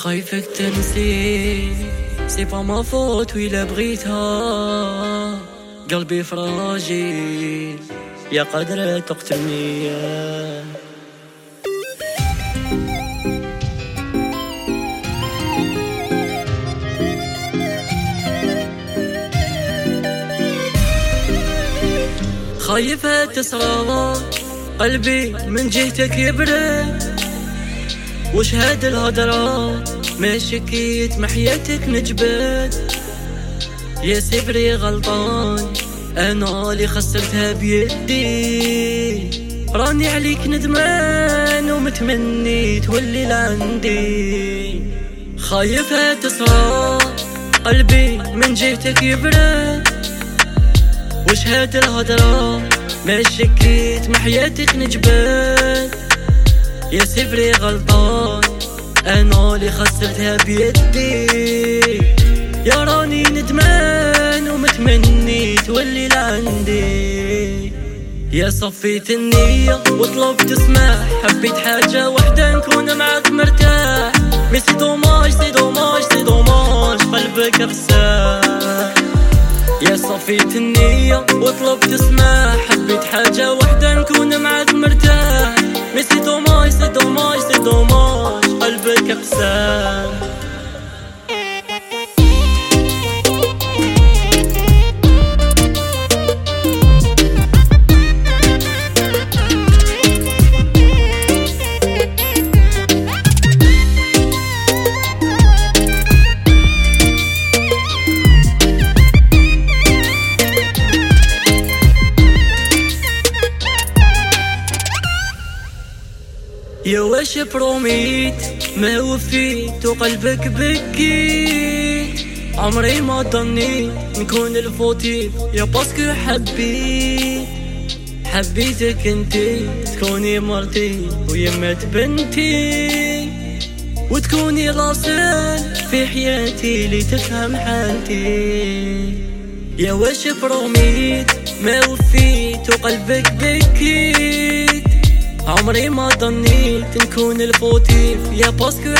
خايفك تنسي سي با ما فوت ويلا بغيتها قلبي فراجيل يا قادرة تقتلني. خايفة تسرى قلبي من جهتك يبرد وش هاد الهضرة ما شكيت محياتك نجبد يا سفري غلطان انا اللي خسرتها بيدي راني عليك ندمان ومتمني تولي لعندي. خايفة تسرى قلبي من جهتك يبرد وش هاد الهضرة ما شكيت محياتك نجبد يا سفري غلطان انا اللي خسرتها بيدي يا راني ندمان ومتمني تولي لعندي. يا صفيت النية وطلبت اسمح حبيت حاجة وحدة نكون معاك مرتاح مي سي دوماج سي دوماج سي دوماج قلبك ارساح. يا صفيت النية وطلبت اسمح حبيت حاجة وحدة نكون معاك مرتاح مي سي دوماج سي دوماج سي دوماج قلبك اقسام. يا واش بروميت ما وفيت وقلبك بكيت عمري ما ظنيت نكون الفوتيف يا باسكو حبيتك انتي تكوني مرتي ويمة بنتي وتكوني راسل في حياتي اللي تفهم حالتي. يا واش بروميت ما وفيت وقلبك بكيت عمري ما ظنيت نكون الفوتيف يا باسكو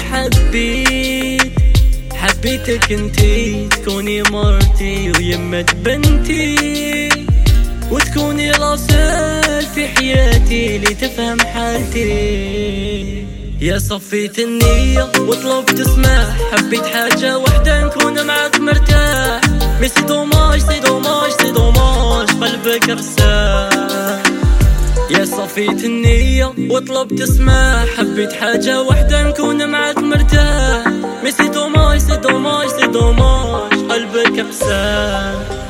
حبيتك انتي تكوني مرتي ويمة بنتي وتكوني راسل في حياتي اللي تفهم حالتي. يا صفيت النية وطلبت اسمح حبيت حاجة وحدة نكون معاك مرتاح مي سي دوماج سي دوماج سي دوماج قلبك ارساح. يا صفيت النية وطلبت اسمح حبيت حاجة وحدة نكون معاك مرتاح مي سي دوماج سي دوماج سي دوماج قلبك اقسام.